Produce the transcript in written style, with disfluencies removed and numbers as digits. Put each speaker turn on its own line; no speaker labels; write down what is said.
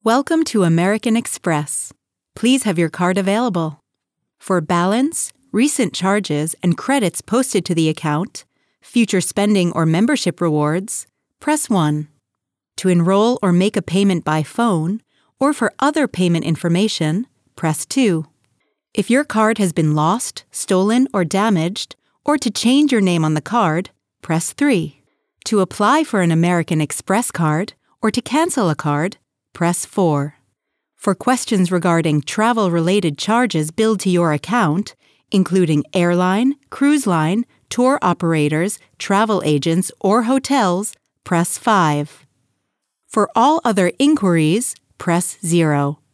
Welcome to American Express. Please have your card available. For balance, recent charges, and credits posted to the account, future spending or membership rewards, press 1. To enroll or make a payment by phone, or for other payment information, press 2. If your card has been lost, stolen, or damaged, or to change your name on the card, press 3. To apply for an American Express card, or to cancel a card, press 4. For questions regarding travel-related charges billed to your account, including airline, cruise line, tour operators, travel agents, or hotels, press 5. For all other inquiries, press 0.